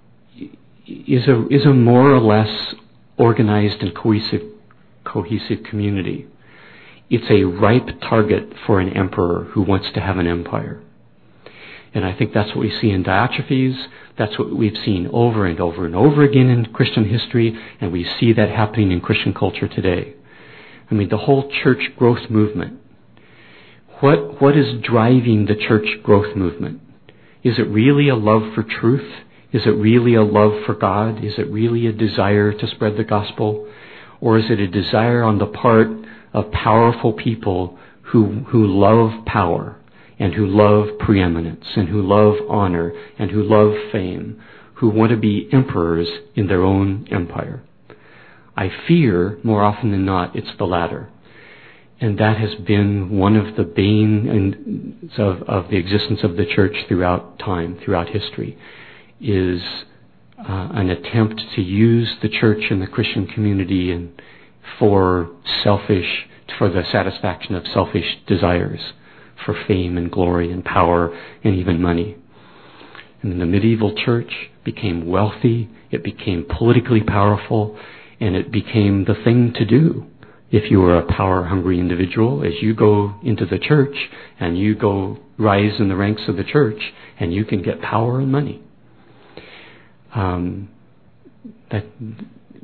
is a is a more or less organized and cohesive cohesive community. It's a ripe target for an emperor who wants to have an empire. And I think that's what we see in Diotrephes. That's what we've seen over and over and over again in Christian history, and we see that happening in Christian culture today. I mean, the whole church growth movement. What what is driving the church growth movement? Is it really a love for truth? Is it really a love for God? Is it really a desire to spread the gospel? Or is it a desire on the part of powerful people who who love power and who love preeminence and who love honor and who love fame, who want to be emperors in their own empire? I fear, more often than not, it's the latter. And that has been one of the bane of, of the existence of the church throughout time, throughout history, is uh, an attempt to use the church and the Christian community and for selfish, for the satisfaction of selfish desires, for fame and glory and power and even money. And then the medieval church became wealthy, it became politically powerful, and it became the thing to do. If you are a power-hungry individual, as you go into the church and you go rise in the ranks of the church, and you can get power and money. Um, that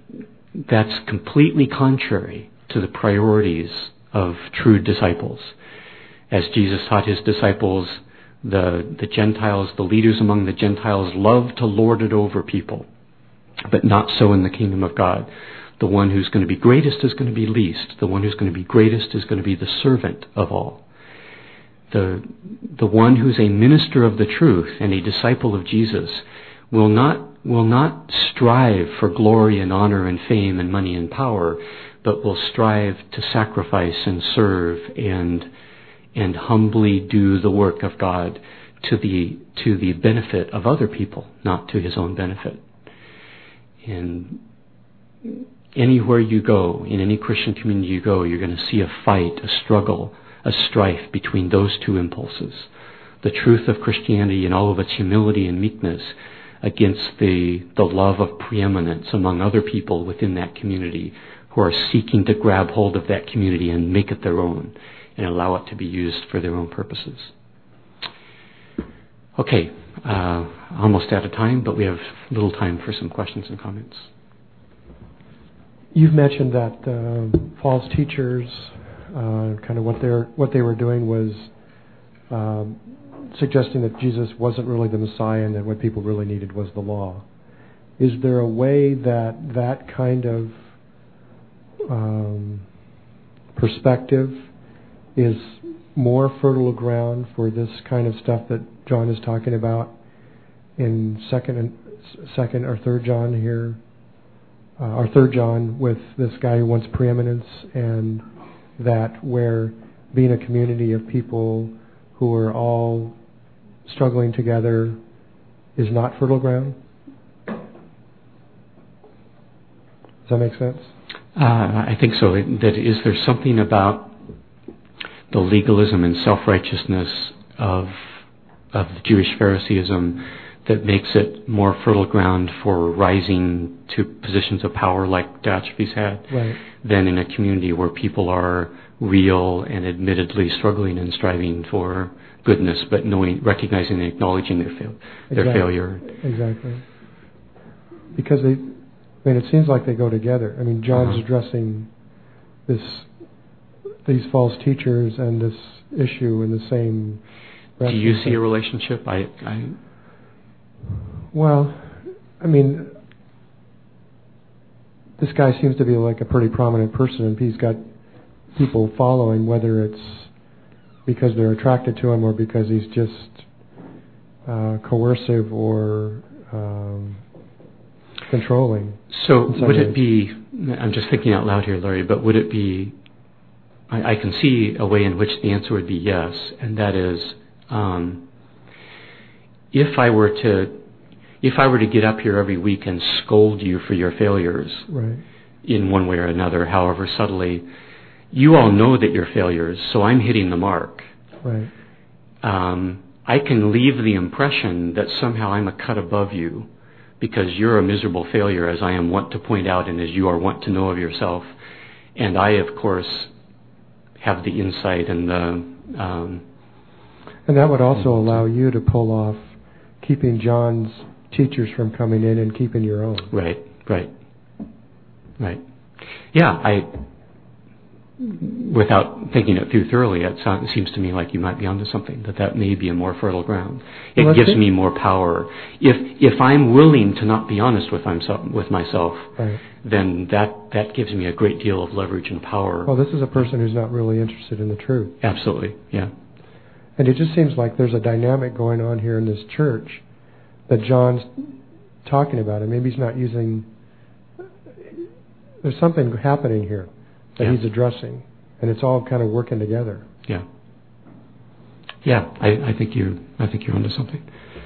that's completely contrary to the priorities of true disciples. As Jesus taught his disciples, the, the Gentiles, the leaders among the Gentiles, love to lord it over people, but not so in the kingdom of God. The one who's going to be greatest is going to be least. The one who's going to be greatest is going to be the servant of all. The, the one who's a minister of the truth and a disciple of Jesus will not will not strive for glory and honor and fame and money and power, but will strive to sacrifice and serve and and humbly do the work of God to the to the benefit of other people, not to his own benefit. And anywhere you go, in any Christian community you go, you're going to see a fight, a struggle, a strife between those two impulses. The truth of Christianity in all of its humility and meekness against the, the love of preeminence among other people within that community who are seeking to grab hold of that community and make it their own and allow it to be used for their own purposes. Okay, uh, almost out of time, but we have little time for some questions and comments. You've mentioned that uh, false teachers, uh, kind of what they're what they were doing was um, suggesting that Jesus wasn't really the Messiah and that what people really needed was the law. Is there a way that that kind of um, perspective is more fertile ground for this kind of stuff that John is talking about in second and second or third John here, uh, or third John, with this guy who wants preeminence, and that where being a community of people who are all struggling together is not fertile ground? Does that make sense? Uh, I think so. That is there something about the legalism and self-righteousness of of the Jewish Phariseeism that makes it more fertile ground for rising to positions of power like Diotrephes had, right, than in a community where people are real and admittedly struggling and striving for goodness, but knowing, recognizing and acknowledging their fail, their exactly. failure. Exactly. Because they, I mean, it seems like they go together. I mean, John's uh-huh. addressing this, these false teachers and this issue in the same. Do you see a relationship? I, I. Well, I mean, this guy seems to be like a pretty prominent person, and he's got people following, whether it's because they're attracted to him or because he's just uh, coercive or um, controlling. So would ways. it be, I'm just thinking out loud here, Larry, but would it be, I, I can see a way in which the answer would be yes, and that is, um, if I were to if I were to get up here every week and scold you for your failures, right, in one way or another, however subtly, you all know that you're failures, so I'm hitting the mark. Right. Um, I can leave the impression that somehow I'm a cut above you because you're a miserable failure, as I am wont to point out and as you are wont to know of yourself. And I, of course, have the insight and the... Um, and that would also allow you to pull off keeping John's teachers from coming in and keeping your own. Right, right, right. Yeah, I... Without thinking it through thoroughly, it, sounds, it seems to me like you might be onto something, that that may be a more fertile ground. It well, gives me more power. If if I'm willing to not be honest with myself, with myself right. then that, that gives me a great deal of leverage and power. Well, this is a person who's not really interested in the truth. Absolutely, yeah. And it just seems like there's a dynamic going on here in this church that John's talking about, and maybe he's not using... There's something happening here that yeah. he's addressing, and it's all kind of working together. Yeah, yeah. I, I think you. I think you're onto something.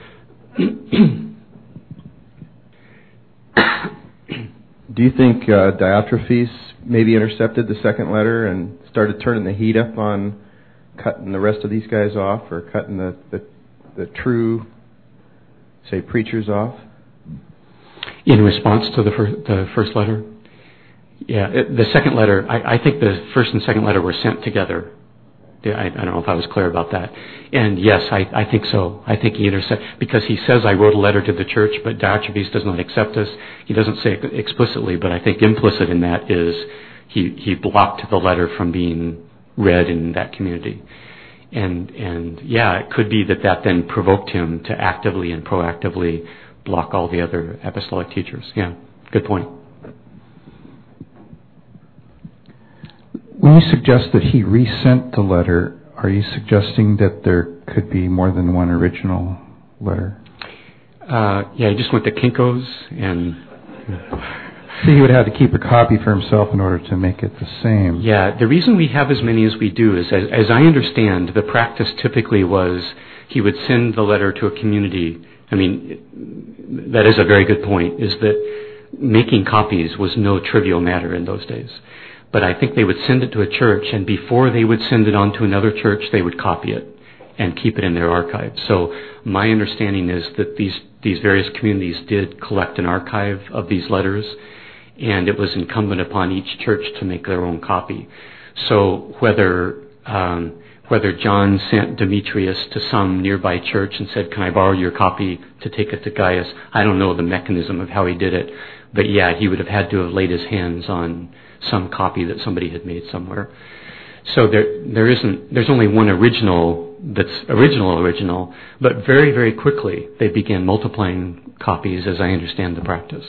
Do you think uh, Diotrephes maybe intercepted the second letter and started turning the heat up on cutting the rest of these guys off, or cutting the the, the true, say, preachers off? In response to the first, the first letter. Yeah, it, the second letter, I, I think the first and second letter were sent together I, I don't know if I was clear about that. And yes, I, I think so. I think he intercept because he says I wrote a letter to the church, but Diotrephes does not accept us. He doesn't say it explicitly, but I think implicit in that is he he blocked the letter from being read in that community. And and yeah, it could be that that then provoked him to actively and proactively block all the other apostolic teachers. Yeah, good point. When you suggest that he resent the letter, are you suggesting that there could be more than one original letter? Uh, yeah, he just went to Kinko's and... So he would have to keep a copy for himself in order to make it the same. Yeah, the reason we have as many as we do is, as, as I understand, the practice typically was he would send the letter to a community. I mean, that is a very good point, is that making copies was no trivial matter in those days. But I think they would send it to a church, and before they would send it on to another church, they would copy it and keep it in their archive. So my understanding is that these, these various communities did collect an archive of these letters, and it was incumbent upon each church to make their own copy. So whether um, whether John sent Demetrius to some nearby church and said, "Can I borrow your copy to take it to Gaius?" I don't know the mechanism of how he did it, but yeah, he would have had to have laid his hands on some copy that somebody had made somewhere. So there there isn't there's only one original that's original original, but very very quickly they began multiplying copies, as I understand the practice.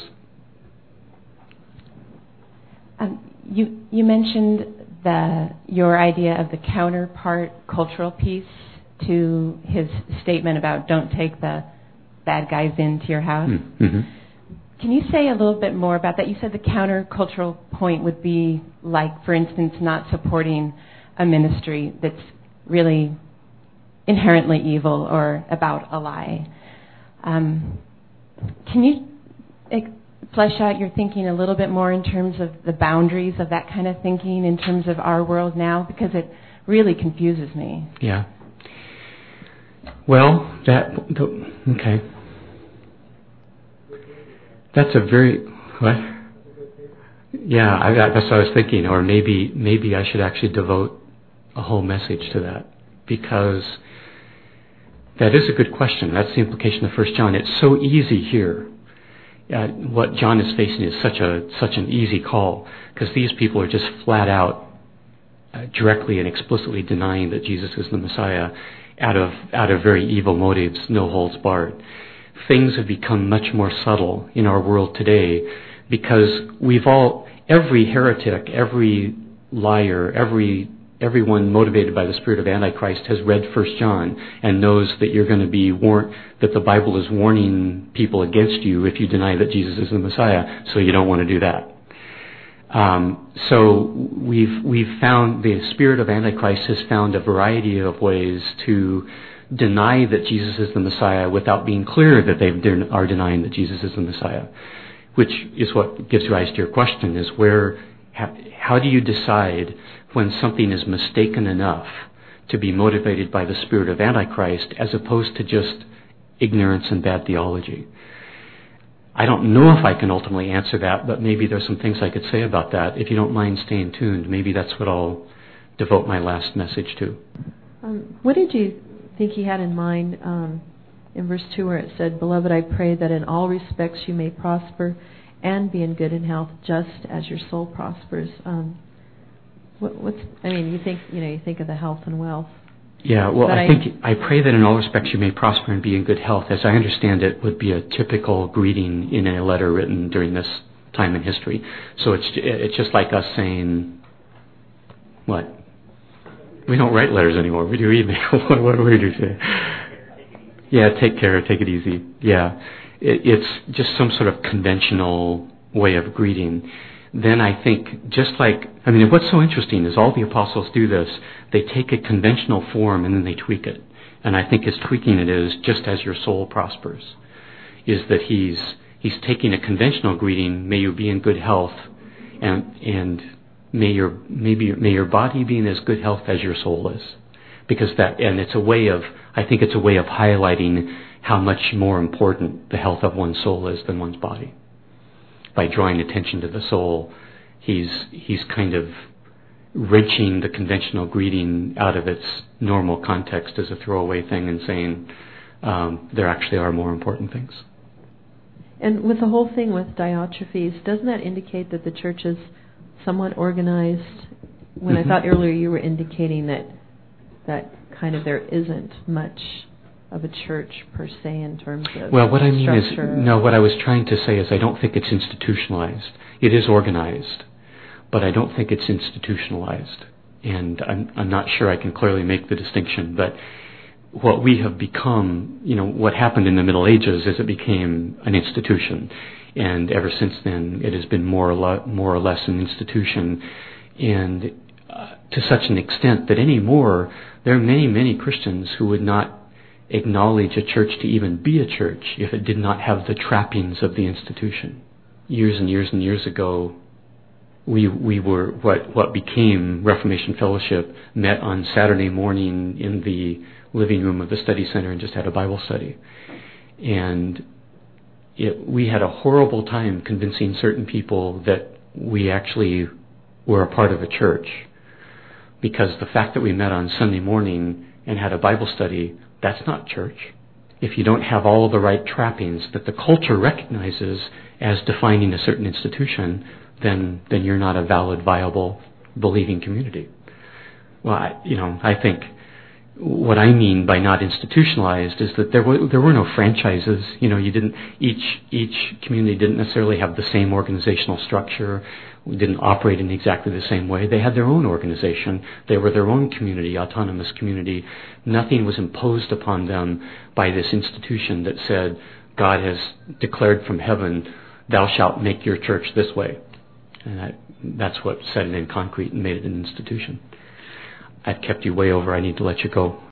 Um, you you mentioned the your idea of the counterpart cultural piece to his statement about don't take the bad guys into your house. Mm-hmm. Can you say a little bit more about that? You said the countercultural point would be like, for instance, not supporting a ministry that's really inherently evil or about a lie. Um, can you ex- flesh out your thinking a little bit more in terms of the boundaries of that kind of thinking in terms of our world now? Because it really confuses me. Yeah. Well, that, okay. That's a very, what? Yeah, I, that's what I was thinking. Or maybe, maybe I should actually devote a whole message to that, because that is a good question. That's the implication of First John. It's so easy here. Uh, what John is facing is such a such an easy call, because these people are just flat out, uh, directly and explicitly denying that Jesus is the Messiah, out of out of very evil motives, no holds barred. Things have become much more subtle in our world today, because we've all, every heretic, every liar, every everyone motivated by the spirit of Antichrist has read First John and knows that you're going to be warned, that the Bible is warning people against you if you deny that Jesus is the Messiah, so you don't want to do that. Um, so we've we've found, the spirit of Antichrist has found a variety of ways to deny that Jesus is the Messiah without being clear that they de- are denying that Jesus is the Messiah, which is what gives rise to your question, is where, how, how do you decide when something is mistaken enough to be motivated by the spirit of Antichrist as opposed to just ignorance and bad theology? I don't know if I can ultimately answer that, but maybe there's some things I could say about that. If you don't mind staying tuned, maybe that's what I'll devote my last message to. Um, what did you think he had in mind um, in verse two, where it said, "Beloved, I pray that in all respects you may prosper and be in good and health, just as your soul prospers"? Um, what, what's I mean, you think you know you think of the health and wealth. Yeah, well, I, I think I pray that in all respects you may prosper and be in good health, as I understand it, would be a typical greeting in a letter written during this time in history. So it's it's just like us saying, what? We don't write letters anymore. We do email. what, what do we do say? Yeah, take care, take it easy. Yeah, it, it's just some sort of conventional way of greeting. Then I think, just like, I mean, what's so interesting is all the apostles do this. They take a conventional form and then they tweak it. And I think his tweaking it is, just as your soul prospers, is that he's he's taking a conventional greeting, may you be in good health, and and may your maybe may your body be in as good health as your soul is, because that, and it's a way of, I think it's a way of highlighting how much more important the health of one's soul is than one's body. By drawing attention to the soul, he's he's kind of wrenching the conventional greeting out of its normal context as a throwaway thing and saying um, there actually are more important things. And with the whole thing with Diotrephes, doesn't that indicate that the church is somewhat organized? When mm-hmm. I thought earlier you were indicating that that kind of there isn't much of a church per se in terms of well, what I mean structure. is, no, what I was trying to say is I don't think it's institutionalized. It is organized, but I don't think it's institutionalized. And I'm, I'm not sure I can clearly make the distinction, but what we have become, you know, what happened in the Middle Ages is it became an institution. And ever since then, it has been more or, le- more or less an institution. And uh, to such an extent that anymore, there are many, many Christians who would not acknowledge a church to even be a church if it did not have the trappings of the institution. Years and years and years ago, we we were what what became Reformation Fellowship met on Saturday morning in the living room of the study center and just had a Bible study. And it, we had a horrible time convincing certain people that we actually were a part of a church, because the fact that we met on Sunday morning and had a Bible study, that's not church. If you don't have all of the right trappings that the culture recognizes as defining a certain institution, then then you're not a valid, viable, believing community. Well, I, you know, I think what I mean by not institutionalized is that there were there were no franchises. You know, you didn't each each community didn't necessarily have the same organizational structure. We didn't operate in exactly the same way. They had their own organization. They were their own community, autonomous community. Nothing was imposed upon them by this institution that said, God has declared from heaven, thou shalt make your church this way. And that, that's what set it in concrete and made it an institution. I've kept you way over. I need to let you go.